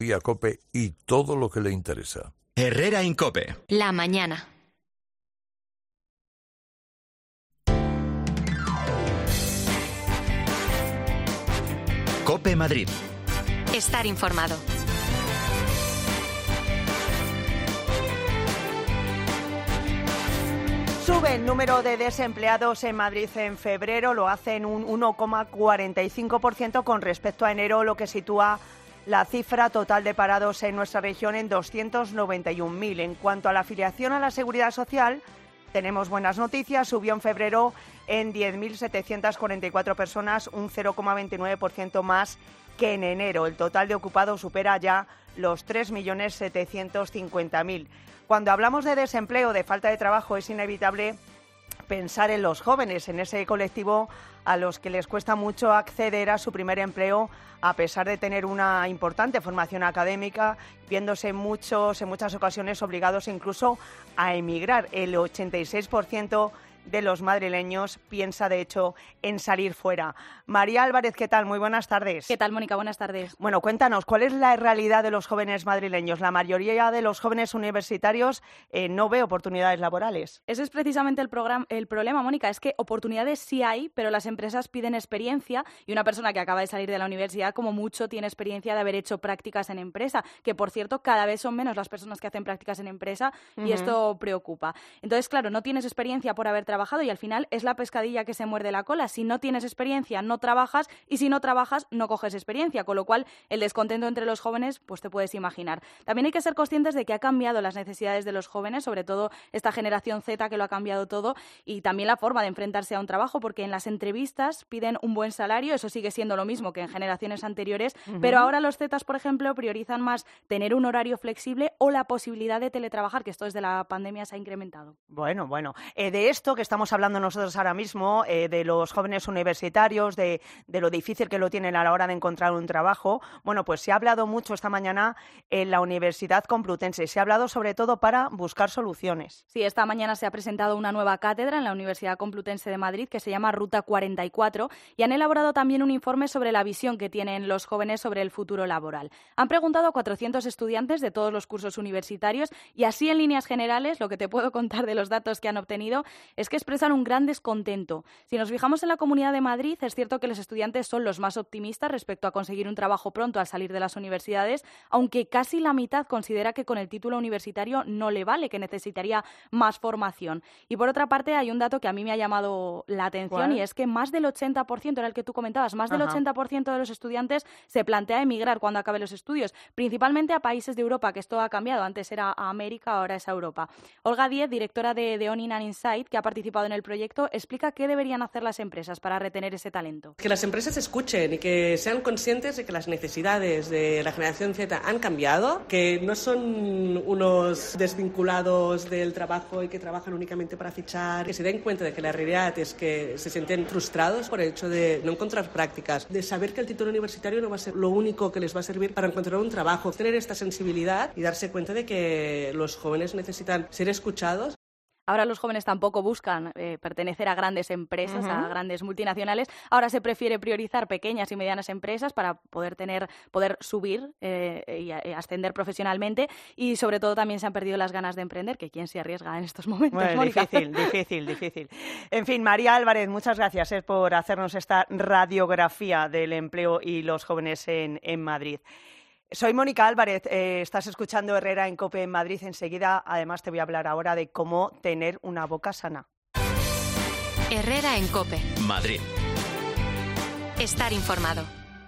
Y a COPE y todo lo que le interesa. Herrera Incope. La mañana. COPE Madrid. Estar informado. Sube el número de desempleados en Madrid en febrero, lo hace en un 1,45% con respecto a enero, lo que sitúa la cifra total de parados en nuestra región en 291.000. En cuanto a la afiliación a la Seguridad Social, tenemos buenas noticias. Subió en febrero en 10.744 personas, un 0,29% más que en enero. El total de ocupados supera ya los 3.750.000. Cuando hablamos de desempleo, de falta de trabajo, es inevitable pensar en los jóvenes, en ese colectivo a los que les cuesta mucho acceder a su primer empleo, a pesar de tener una importante formación académica, viéndose en muchas ocasiones obligados incluso a emigrar. El 86% de los madrileños piensa, de hecho, en salir fuera. María Álvarez, ¿qué tal? Muy buenas tardes. ¿Qué tal, Mónica? Buenas tardes. Bueno, cuéntanos, ¿cuál es la realidad de los jóvenes madrileños? La mayoría de los jóvenes universitarios no ve oportunidades laborales. Ese es precisamente el problema, Mónica, es que oportunidades sí hay, pero las empresas piden experiencia y una persona que acaba de salir de la universidad como mucho tiene experiencia de haber hecho prácticas en empresa, que por cierto cada vez son menos las personas que hacen prácticas en empresa y esto preocupa. Entonces, claro, no tienes experiencia por haber trabajado y al final es la pescadilla que se muerde la cola. Si no tienes experiencia, no trabajas y si no trabajas, no coges experiencia, con lo cual el descontento entre los jóvenes, pues te puedes imaginar. También hay que ser conscientes de que ha cambiado las necesidades de los jóvenes, sobre todo esta generación Z que lo ha cambiado todo y también la forma de enfrentarse a un trabajo, porque en las entrevistas piden un buen salario, eso sigue siendo lo mismo que en generaciones anteriores, pero ahora los Zetas, por ejemplo, priorizan más tener un horario flexible o la posibilidad de teletrabajar, que esto desde la pandemia se ha incrementado. Bueno, de esto que estamos hablando nosotros ahora mismo, de los jóvenes universitarios, de lo difícil que lo tienen a la hora de encontrar un trabajo, bueno, pues se ha hablado mucho esta mañana en la Universidad Complutense, se ha hablado sobre todo para buscar soluciones. Sí, esta mañana se ha presentado una nueva cátedra en la Universidad Complutense de Madrid que se llama Ruta 44 y han elaborado también un informe sobre la visión que tienen los jóvenes sobre el futuro laboral. Han preguntado a 400 estudiantes de todos los cursos universitarios y así en líneas generales lo que te puedo contar de los datos que han obtenido es que expresan un gran descontento. Si nos fijamos en la Comunidad de Madrid, es cierto que los estudiantes son los más optimistas respecto a conseguir un trabajo pronto al salir de las universidades, aunque casi la mitad considera que con el título universitario no le vale, que necesitaría más formación. Y por otra parte, hay un dato que a mí me ha llamado la atención. ¿Cuál? Y es que más del 80%, era el que tú comentabas, más del 80% de los estudiantes se plantea emigrar cuando acabe los estudios, principalmente a países de Europa, que esto ha cambiado. Antes era a América, ahora es a Europa. Olga Díez, directora de Onin and Insight, que ha participado en el proyecto, explica qué deberían hacer las empresas para retener ese talento. Que las empresas escuchen y que sean conscientes de que las necesidades de la generación Z han cambiado, que no son unos desvinculados del trabajo y que trabajan únicamente para fichar, que se den cuenta de que la realidad es que se sienten frustrados por el hecho de no encontrar prácticas, de saber que el título universitario no va a ser lo único que les va a servir para encontrar un trabajo, tener esta sensibilidad y darse cuenta de que los jóvenes necesitan ser escuchados. Ahora los jóvenes tampoco buscan pertenecer a grandes empresas, a grandes multinacionales. Ahora se prefiere priorizar pequeñas y medianas empresas para poder subir y ascender profesionalmente. Y sobre todo también se han perdido las ganas de emprender, que quién se arriesga en estos momentos. Bueno, difícil. En fin, María Álvarez, muchas gracias por hacernos esta radiografía del empleo y los jóvenes en Madrid. Soy Mónica Álvarez, estás escuchando Herrera en COPE en Madrid. Enseguida, además, te voy a hablar ahora de cómo tener una boca sana. Herrera en COPE. Madrid. Estar informado.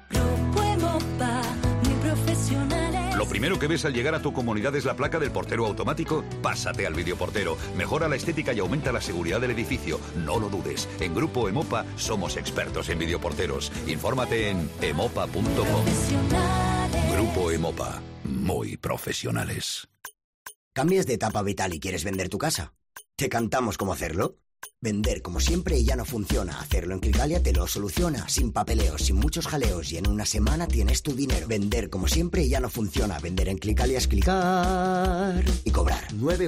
Lo primero que ves al llegar a tu comunidad es la placa del portero automático. Pásate al videoportero. Mejora la estética y aumenta la seguridad del edificio. No lo dudes. En Grupo Emopa somos expertos en videoporteros. Infórmate en emopa.com. Grupo Emopa. Muy profesionales. ¿Cambias de etapa vital y quieres vender tu casa? ¿Te cantamos cómo hacerlo? Vender como siempre ya no funciona. Hacerlo en Clicalia te lo soluciona. Sin papeleos, sin muchos jaleos y en una semana tienes tu dinero. Vender como siempre ya no funciona. Vender en Clicalia es clicar y cobrar.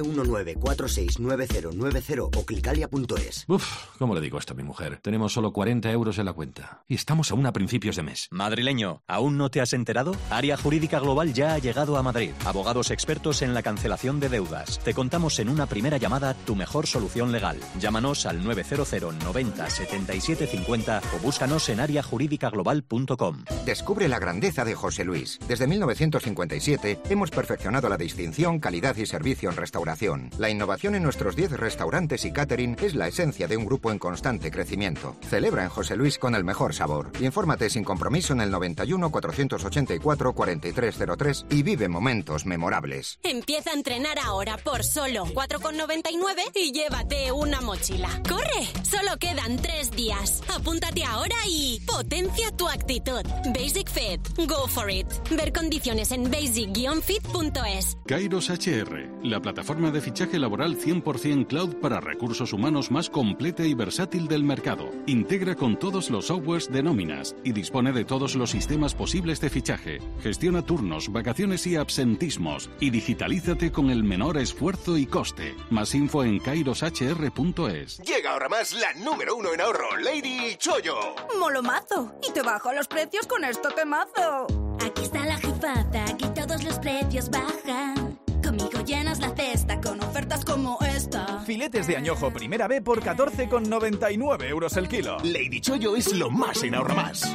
919-469090 o clicalia.es. Uf, ¿cómo le digo esto a mi mujer? Tenemos solo 40 euros en la cuenta y estamos aún a principios de mes. Madrileño, ¿aún no te has enterado? Área Jurídica Global ya ha llegado a Madrid. Abogados expertos en la cancelación de deudas. Te contamos en una primera llamada tu mejor solución legal. Llámanos al 900 90 77 50 o búscanos en areajurídicaglobal.com. Descubre la grandeza de José Luis. Desde 1957 hemos perfeccionado la distinción, calidad y servicio en restauración. La innovación en nuestros 10 restaurantes y catering es la esencia de un grupo en constante crecimiento. Celebra en José Luis con el mejor sabor. Infórmate sin compromiso en el 91 484 4303 y vive momentos memorables. Empieza a entrenar ahora por solo 4,99 y llévate una mochila. ¡Corre! Solo quedan 3 días. Apúntate ahora y potencia tu actitud. Basic Fit. Go for it. Ver condiciones en basic-fit.es. Kairos HR, la plataforma de fichaje laboral 100% cloud para recursos humanos más completa y versátil del mercado. Integra con todos los softwares de nóminas y dispone de todos los sistemas posibles de fichaje. Gestiona turnos, vacaciones y absentismos y digitalízate con el menor esfuerzo y coste. Más info en kairoshr.es. Llega ahora más la número 1 en ahorro, Lady Chollo. ¡Molomazo! Y te bajo los precios con esto temazo. Aquí está la jefaza, aquí todos los precios bajan. Conmigo llenas la cesta con ofertas como esta. Filetes de añojo primera B por 14,99 euros el kilo. Lady Chollo es lo más en ahorro más.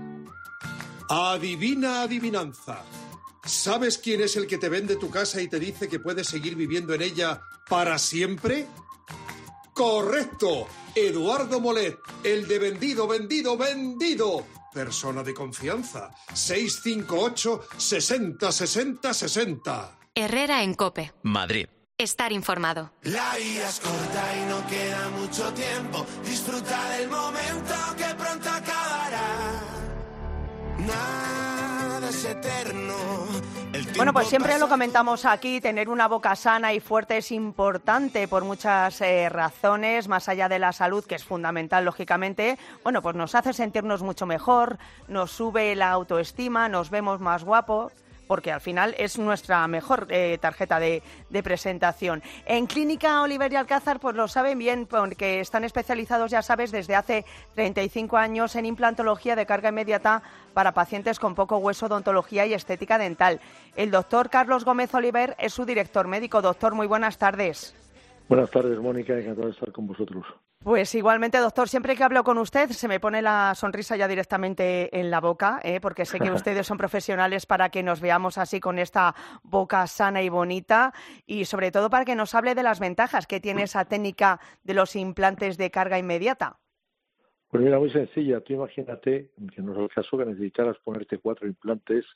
Adivina adivinanza. ¿Sabes quién es el que te vende tu casa y te dice que puedes seguir viviendo en ella para siempre? ¡Correcto! Eduardo Molet, el de vendido, vendido, vendido. Persona de confianza. 658 60 60 60. Herrera en COPE. Madrid. Estar informado. La vida es corta y no queda mucho tiempo. Disfruta del momento que pronto acabará. Nada es eterno. Bueno, pues siempre lo comentamos aquí, tener una boca sana y fuerte es importante por muchas razones, más allá de la salud, que es fundamental, lógicamente. Bueno, pues nos hace sentirnos mucho mejor, nos sube la autoestima, nos vemos más guapos, porque al final es nuestra mejor tarjeta de presentación. En Clínica Oliver y Alcázar pues lo saben bien, porque están especializados, ya sabes, desde hace 35 años en implantología de carga inmediata para pacientes con poco hueso, odontología y estética dental. El doctor Carlos Gómez Oliver es su director médico. Doctor, muy buenas tardes. Buenas tardes, Mónica, encantado de estar con vosotros. Pues igualmente, doctor, siempre que hablo con usted se me pone la sonrisa ya directamente en la boca, porque sé que ustedes son profesionales para que nos veamos así con esta boca sana y bonita y sobre todo para que nos hable de las ventajas que tiene esa técnica de los implantes de carga inmediata. Pues mira, muy sencilla. Tú imagínate que no es el caso que necesitaras ponerte 4 implantes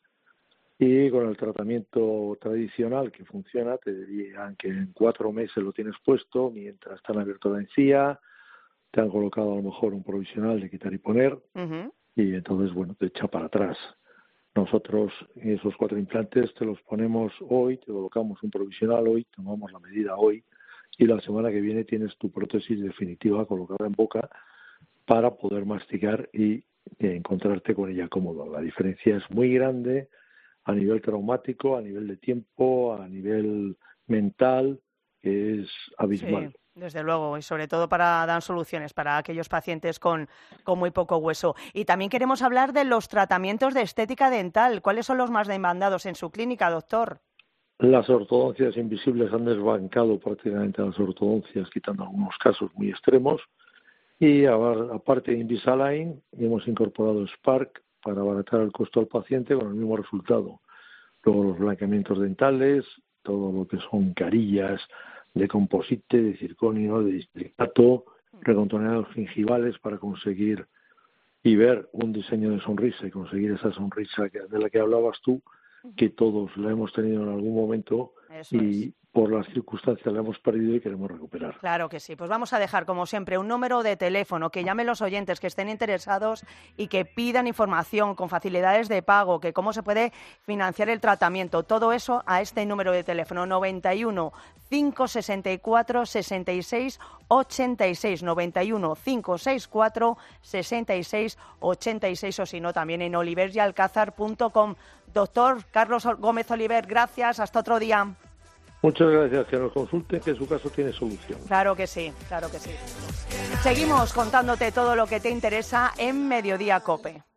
y con el tratamiento tradicional que funciona te dirían que en 4 meses lo tienes puesto mientras están abierto la encía. Te han colocado a lo mejor un provisional de quitar y poner y entonces, bueno, te echa para atrás. Nosotros esos 4 implantes te los ponemos hoy, te colocamos un provisional hoy, tomamos la medida hoy y la semana que viene tienes tu prótesis definitiva colocada en boca para poder masticar y encontrarte con ella cómodo. La diferencia es muy grande a nivel traumático, a nivel de tiempo, a nivel mental, que es abismal. Sí. Desde luego, y sobre todo para dar soluciones para aquellos pacientes con muy poco hueso. Y también queremos hablar de los tratamientos de estética dental. ¿Cuáles son los más demandados en su clínica, doctor? Las ortodoncias invisibles han desbancado prácticamente a las ortodoncias, quitando algunos casos muy extremos. Y aparte de Invisalign, hemos incorporado Spark para abaratar el costo al paciente con el mismo resultado. Luego los blanqueamientos dentales, todo lo que son carillas de composite, de circonio, de displicato, recontorneados gingivales para conseguir y ver un diseño de sonrisa y conseguir esa sonrisa de la que hablabas tú, que todos la hemos tenido en algún momento y por las circunstancias la hemos perdido y queremos recuperar. Claro que sí. Pues vamos a dejar, como siempre, un número de teléfono, que llamen los oyentes que estén interesados y que pidan información con facilidades de pago, que cómo se puede financiar el tratamiento. Todo eso a este número de teléfono, 91 564 66 86, 91 564 66 86, o si no, también en oliveryalcázar.com. Doctor Carlos Gómez Oliver, gracias. Hasta otro día. Muchas gracias, que nos consulten, que su caso tiene solución. Claro que sí, claro que sí. Seguimos contándote todo lo que te interesa en Mediodía COPE.